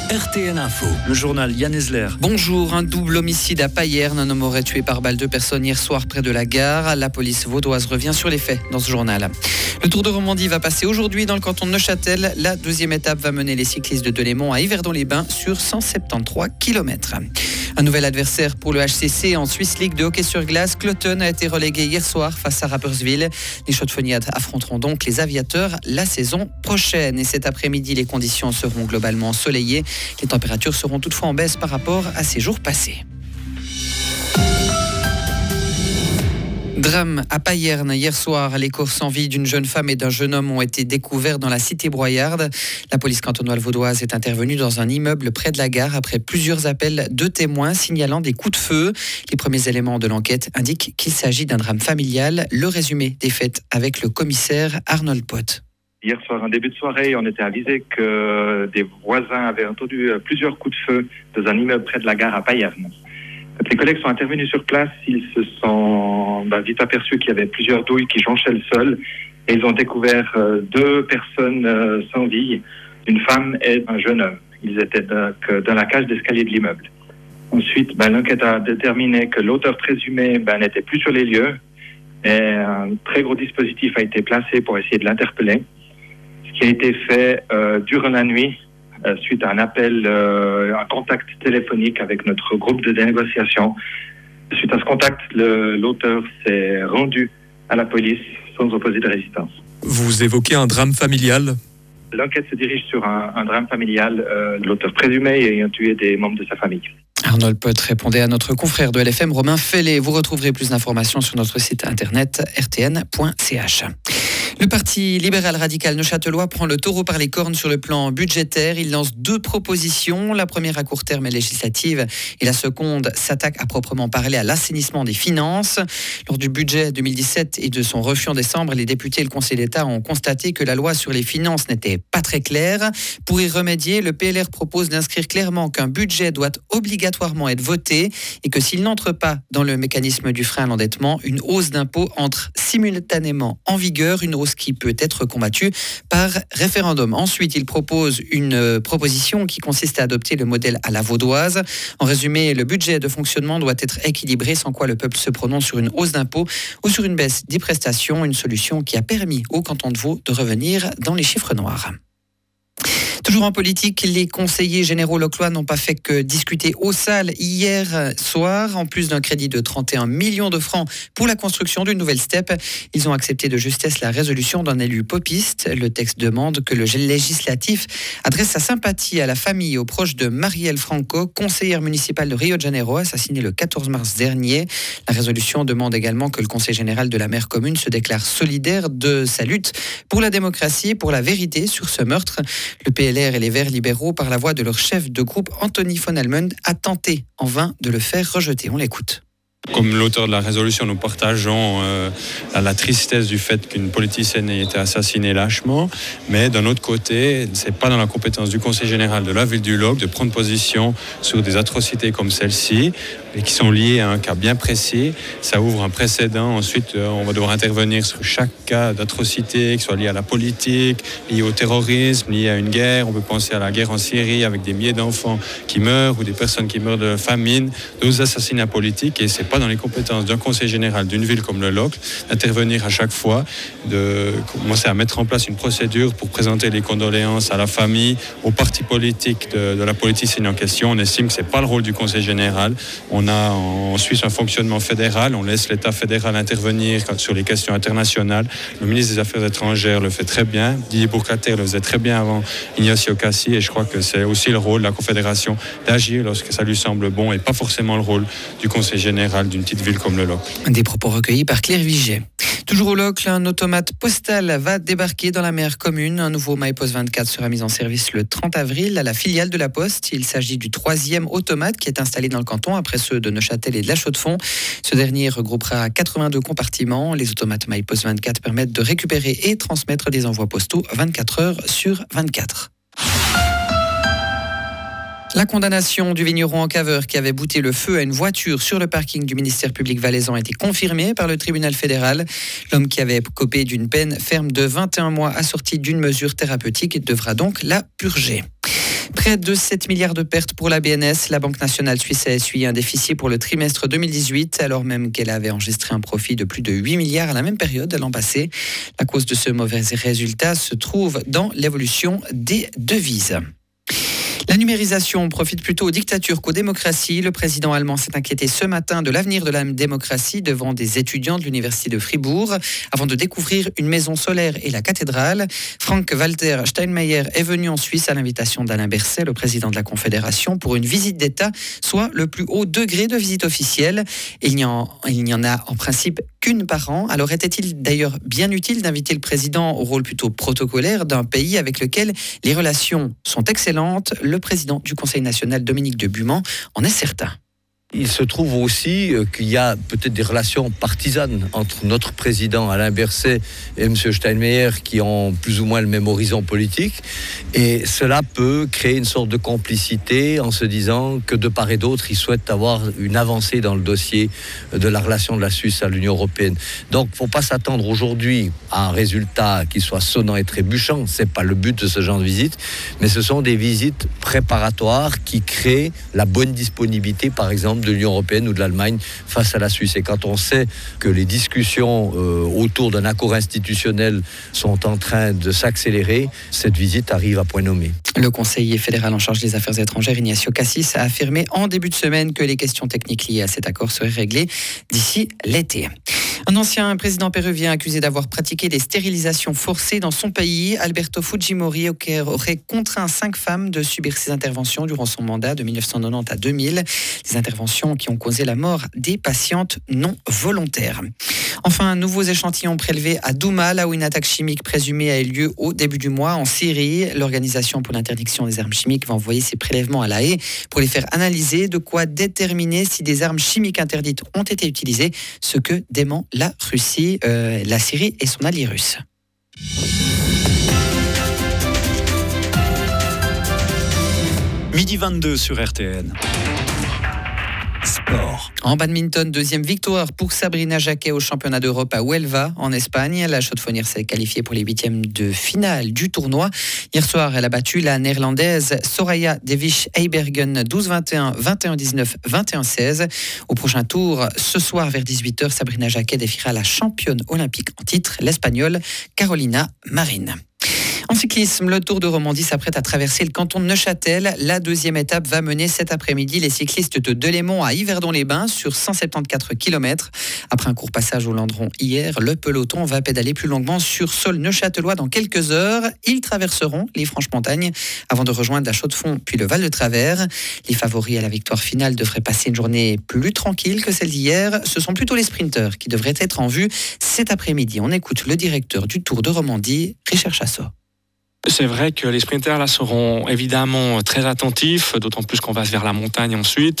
RTN Info, le journal Yann Esler. Bonjour, un double homicide à Payerne. Un homme aurait tué par balle 2 personnes hier soir près de la gare. La police vaudoise revient sur les faits dans ce journal. Le Tour de Romandie va passer aujourd'hui dans le canton de Neuchâtel. La deuxième étape va mener les cyclistes de Delémont à Yverdon-les-Bains sur 173 km. Un nouvel adversaire pour le HCC en Swiss League de hockey sur glace. Cloton a été relégué hier soir face à Rapperswil. Les Chaudes-Foniades affronteront donc les aviateurs la saison prochaine. Et cet après-midi, les conditions seront globalement ensoleillées. Les températures seront toutefois en baisse par rapport à ces jours passés. Drame à Payerne. Hier soir, les corps sans vie d'une jeune femme et d'un jeune homme ont été découverts dans la cité broyarde. La police cantonale vaudoise est intervenue dans un immeuble près de la gare après plusieurs appels de témoins signalant des coups de feu. Les premiers éléments de l'enquête indiquent qu'il s'agit d'un drame familial. Le résumé des faits avec le commissaire Arnold Pot. Hier soir, en début de soirée, on était avisé que des voisins avaient entendu plusieurs coups de feu dans un immeuble près de la gare à Payerne. Quand les collègues sont intervenus sur place, ils se sont vite aperçus qu'il y avait plusieurs douilles qui jonchaient le sol et ils ont découvert 2 personnes sans vie, une femme et un jeune homme. Ils étaient dans la cage d'escalier de l'immeuble. Ensuite, l'enquête a déterminé que l'auteur présumé n'était plus sur les lieux et un très gros dispositif a été placé pour essayer de l'interpeller. Ce qui a été fait durant la nuit, suite à un appel, un contact téléphonique avec notre groupe de négociation. Suite à ce contact, l'auteur s'est rendu à la police sans opposer de résistance. Vous évoquez un drame familial ? L'enquête se dirige sur un drame familial, l'auteur présumé ayant tué des membres de sa famille. Arnold Pot répondait à notre confrère de LFM, Romain Fellet. Vous retrouverez plus d'informations sur notre site internet rtn.ch. Le parti libéral radical neuchâtelois prend le taureau par les cornes sur le plan budgétaire. Il lance 2 propositions. La première à court terme est législative et la seconde s'attaque à proprement parler à l'assainissement des finances. Lors du budget 2017 et de son refus en décembre, les députés et le Conseil d'État ont constaté que la loi sur les finances n'était pas très claire. Pour y remédier, le PLR propose d'inscrire clairement qu'un budget doit obligatoirement être voté et que s'il n'entre pas dans le mécanisme du frein à l'endettement, une hausse d'impôt entre simultanément en vigueur, une hausse qui peut être combattue par référendum. Ensuite, il propose une proposition qui consiste à adopter le modèle à la vaudoise. En résumé, le budget de fonctionnement doit être équilibré, sans quoi le peuple se prononce sur une hausse d'impôts ou sur une baisse des prestations, une solution qui a permis au canton de Vaud de revenir dans les chiffres noirs. Toujours en politique, les conseillers généraux localois n'ont pas fait que discuter au salle hier soir. En plus d'un crédit de 31 millions de francs pour la construction d'une nouvelle STEP, ils ont accepté de justesse la résolution d'un élu popiste. Le texte demande que le législatif adresse sa sympathie à la famille et aux proches de Marielle Franco, conseillère municipale de Rio de Janeiro, assassinée le 14 mars dernier. La résolution demande également que le conseil général de la maire commune se déclare solidaire de sa lutte pour la démocratie et pour la vérité sur ce meurtre. Le PLR et les Verts libéraux, par la voix de leur chef de groupe, Anthony von Allmend, a tenté en vain de le faire rejeter. On l'écoute. Comme l'auteur de la résolution, nous partageons la tristesse du fait qu'une politicienne ait été assassinée lâchement, mais d'un autre côté, ce n'est pas dans la compétence du Conseil général de la ville du Loc de prendre position sur des atrocités comme celle-ci, et qui sont liées à un cas bien précis. Ça ouvre un précédent. Ensuite, on va devoir intervenir sur chaque cas d'atrocité, que ce soit lié à la politique, lié au terrorisme, lié à une guerre. On peut penser à la guerre en Syrie avec des milliers d'enfants qui meurent ou des personnes qui meurent de famine, d'autres assassinats politiques, et c'est pas dans les compétences d'un conseil général d'une ville comme le Loc d'intervenir à chaque fois, de commencer à mettre en place une procédure pour présenter les condoléances à la famille, aux partis politiques de la politicienne en question. On estime que c'est pas le rôle du conseil général. On a en Suisse un fonctionnement fédéral, on laisse l'État fédéral intervenir sur les questions internationales. Le ministre des Affaires étrangères le fait très bien, Didier Bourcater le faisait très bien avant Ignacio Cassi, et je crois que c'est aussi le rôle de la Confédération d'agir lorsque ça lui semble bon, et pas forcément le rôle du conseil général d'une petite ville comme le Loc. Des propos recueillis par Claire Viget. Toujours au Loc, un automate postal va débarquer dans la mer commune. Un nouveau MyPost 24 sera mis en service le 30 avril à la filiale de la Poste. Il s'agit du 3e automate qui est installé dans le canton après ceux de Neuchâtel et de La Chaux-de-Fonds. Ce dernier regroupera 82 compartiments. Les automates MyPost 24 permettent de récupérer et transmettre des envois postaux 24 heures sur 24. La condamnation du vigneron en caveur qui avait bouté le feu à une voiture sur le parking du ministère public valaisan a été confirmée par le tribunal fédéral. L'homme qui avait copé d'une peine ferme de 21 mois assortie d'une mesure thérapeutique devra donc la purger. Près de 7 milliards de pertes pour la BNS. La Banque nationale suisse a essuyé un déficit pour le trimestre 2018, alors même qu'elle avait enregistré un profit de plus de 8 milliards à la même période l'an passé. La cause de ce mauvais résultat se trouve dans l'évolution des devises. La numérisation profite plutôt aux dictatures qu'aux démocraties. Le président allemand s'est inquiété ce matin de l'avenir de la démocratie devant des étudiants de l'université de Fribourg avant de découvrir une maison solaire et la cathédrale. Frank-Walter Steinmeier est venu en Suisse à l'invitation d'Alain Berset, le président de la Confédération, pour une visite d'État, soit le plus haut degré de visite officielle. Il n'y en a en principe qu'une par an. Alors était-il d'ailleurs bien utile d'inviter le président au rôle plutôt protocolaire d'un pays avec lequel les relations sont excellentes? Le président du Conseil national, Dominique de Buman, en est certain. Il se trouve aussi qu'il y a peut-être des relations partisanes entre notre président Alain Berset et M. Steinmeier qui ont plus ou moins le même horizon politique. Et cela peut créer une sorte de complicité en se disant que de part et d'autre, ils souhaitent avoir une avancée dans le dossier de la relation de la Suisse à l'Union européenne. Donc, il ne faut pas s'attendre aujourd'hui à un résultat qui soit sonnant et trébuchant. Ce n'est pas le but de ce genre de visite, mais ce sont des visites préparatoires qui créent la bonne disponibilité, par exemple, de l'Union européenne ou de l'Allemagne face à la Suisse. Et quand on sait que les discussions autour d'un accord institutionnel sont en train de s'accélérer, cette visite arrive à point nommé. Le conseiller fédéral en charge des affaires étrangères, Ignacio Cassis, a affirmé en début de semaine que les questions techniques liées à cet accord seraient réglées d'ici l'été. Un ancien président péruvien accusé d'avoir pratiqué des stérilisations forcées dans son pays, Alberto Fujimori, aurait contraint 5 femmes de subir ces interventions durant son mandat de 1990 à 2000. Des interventions qui ont causé la mort des patientes non volontaires. Enfin, nouveaux échantillons prélevés à Douma, là où une attaque chimique présumée a eu lieu au début du mois en Syrie. L'Organisation pour l'interdiction des armes chimiques va envoyer ses prélèvements à La Haye pour les faire analyser, de quoi déterminer si des armes chimiques interdites ont été utilisées, ce que dément la Russie, la Syrie et son allié russe. Midi 22 sur RTN. Sport. En badminton, deuxième victoire pour Sabrina Jacquet au championnat d'Europe à Huelva, en Espagne. La chaux-de-fonnière s'est qualifiée pour les 8e de finale du tournoi. Hier soir, elle a battu la néerlandaise Soraya Devisch-Eibergen 12-21, 21-19, 21-16. Au prochain tour, ce soir vers 18h, Sabrina Jacquet défiera la championne olympique en titre, l'Espagnole Carolina Marin. En cyclisme, le Tour de Romandie s'apprête à traverser le canton de Neuchâtel. La deuxième étape va mener cet après-midi les cyclistes de Delémont à Yverdon-les-Bains sur 174 km. Après un court passage au Landron hier, le peloton va pédaler plus longuement sur sol neuchâtelois dans quelques heures. Ils traverseront les Franches-Montagnes avant de rejoindre la Chaux-de-Fonds puis le Val de Travers. Les favoris à la victoire finale devraient passer une journée plus tranquille que celle d'hier. Ce sont plutôt les sprinteurs qui devraient être en vue cet après-midi. On écoute le directeur du Tour de Romandie, Richard Chassot. C'est vrai que les sprinters là seront évidemment très attentifs, d'autant plus qu'on va vers la montagne ensuite.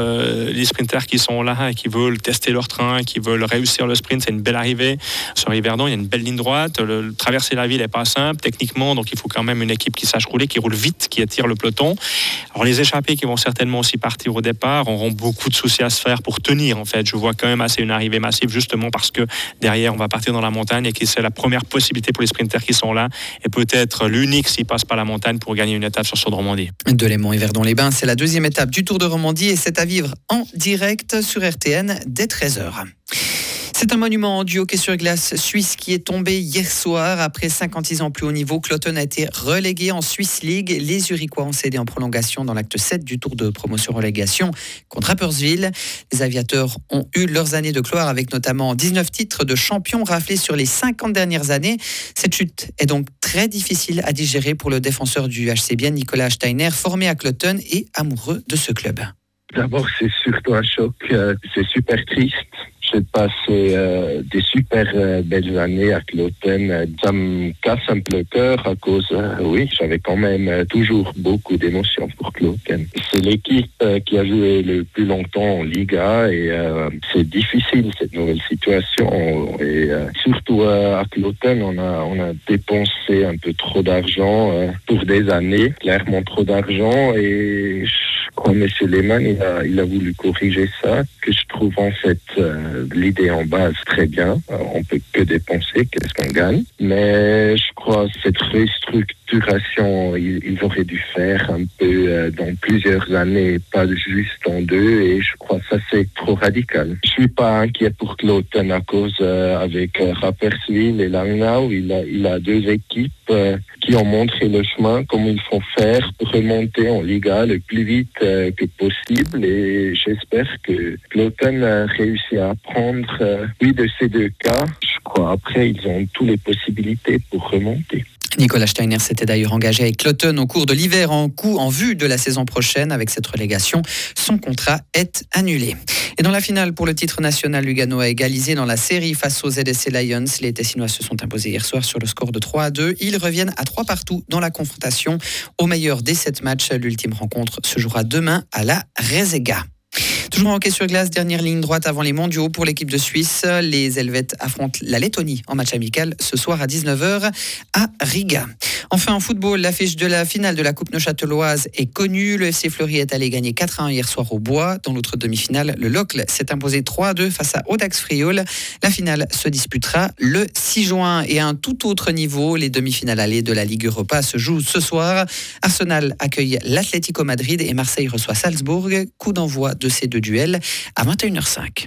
Les sprinters qui sont là et qui veulent tester leur train, qui veulent réussir le sprint, c'est une belle arrivée. Sur Yverdon, il y a une belle ligne droite. Traverser la ville n'est pas simple techniquement, donc il faut quand même une équipe qui sache rouler, qui roule vite, qui attire le peloton. Alors les échappés qui vont certainement aussi partir au départ auront beaucoup de soucis à se faire pour tenir en fait. Je vois quand même assez une arrivée massive justement parce que derrière on va partir dans la montagne et que c'est la première possibilité pour les sprinters qui sont là et peut-être l'unique s'il passe par la montagne pour gagner une étape sur de Romandie. Delémont et Yverdon-les-Bains, c'est la deuxième étape du Tour de Romandie et c'est à vivre en direct sur RTN dès 13h. C'est un monument du hockey sur glace suisse qui est tombé hier soir. Après 56 ans plus haut niveau, Cloton a été relégué en Swiss League. Les Uriquois ont cédé en prolongation dans l'acte 7 du tour de promotion-relégation contre Rapperswil. Les aviateurs ont eu leurs années de gloire avec notamment 19 titres de champion raflés sur les 50 dernières années. Cette chute est donc très difficile à digérer pour le défenseur du HC Bienne, Nicolas Steiner, formé à Cloton et amoureux de ce club. D'abord, c'est surtout un choc. C'est super triste. J'ai passé des super belles années à Cloton. Ça me casse un peu le cœur à cause, oui, j'avais quand même toujours beaucoup d'émotions pour Cloton. C'est l'équipe qui a joué le plus longtemps en Liga et c'est difficile cette nouvelle situation. Et surtout à Cloton, on a dépensé un peu trop d'argent pour des années, clairement trop d'argent. Et je crois que M. Lehmann, il a voulu corriger ça, que je trouve en fait l'idée en base très bien. On peut que dépenser, qu'est-ce qu'on gagne. Mais je crois que cette restructuration restructuration, ils auraient dû faire un peu dans plusieurs années, pas juste en 2, et je crois que ça c'est trop radical. Je suis pas inquiet pour Kloten à cause avec Rapperswil et Langnau, il a 2 équipes qui ont montré le chemin, comment il faut faire pour remonter en Liga le plus vite que possible, et j'espère que Kloten a réussi à apprendre de ces 2 cas. Je crois après ils ont toutes les possibilités pour remonter. Nicolas Steiner s'était d'ailleurs engagé avec Kloten au cours de l'hiver en vue de la saison prochaine. Avec cette relégation, son contrat est annulé. Et dans la finale pour le titre national, Lugano a égalisé dans la série face aux ZSC Lions. Les Tessinois se sont imposés hier soir sur le score de 3-2. Ils reviennent à 3 partout dans la confrontation. Au meilleur des 7 matchs, l'ultime rencontre se jouera demain à la Rezega. Toujours en hockey sur glace, dernière ligne droite avant les mondiaux pour l'équipe de Suisse. Les Helvètes affrontent la Lettonie en match amical ce soir à 19h à Riga. Enfin en football, l'affiche de la finale de la Coupe neuchâteloise est connue. Le FC Fleury est allé gagner 4-1 hier soir au Bois. Dans l'autre demi-finale, le Locle s'est imposé 3-2 face à Audax Frioul. La finale se disputera le 6 juin. Et à un tout autre niveau, les demi-finales allées de la Ligue Europa se jouent ce soir. Arsenal accueille l'Atlético Madrid et Marseille reçoit Salzbourg. Coup d'envoi de ces 2 duels à 21h05.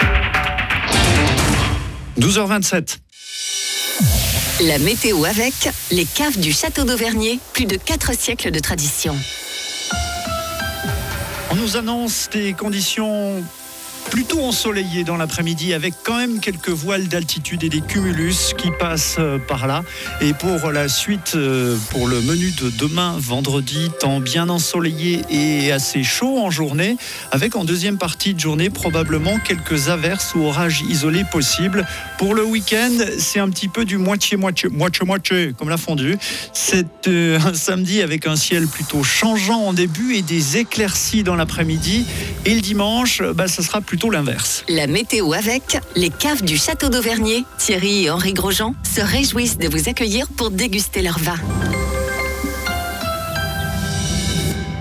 12h27. La météo avec les caves du Château d'Auvergne, plus de 4 siècles de tradition. On nous annonce des conditions plutôt ensoleillé dans l'après-midi avec quand même quelques voiles d'altitude et des cumulus qui passent par là. Et pour la suite, pour le menu de demain, vendredi, temps bien ensoleillé et assez chaud en journée, avec en deuxième partie de journée probablement quelques averses ou orages isolés possibles. Pour le week-end, c'est un petit peu du moitié-moitié, comme la fondue. C'est un samedi avec un ciel plutôt changeant en début et des éclaircies dans l'après-midi. Et le dimanche, ça sera plutôt l'inverse. La météo avec les caves du Château d'Auvergne. Thierry et Henri Grosjean se réjouissent de vous accueillir pour déguster leur vin.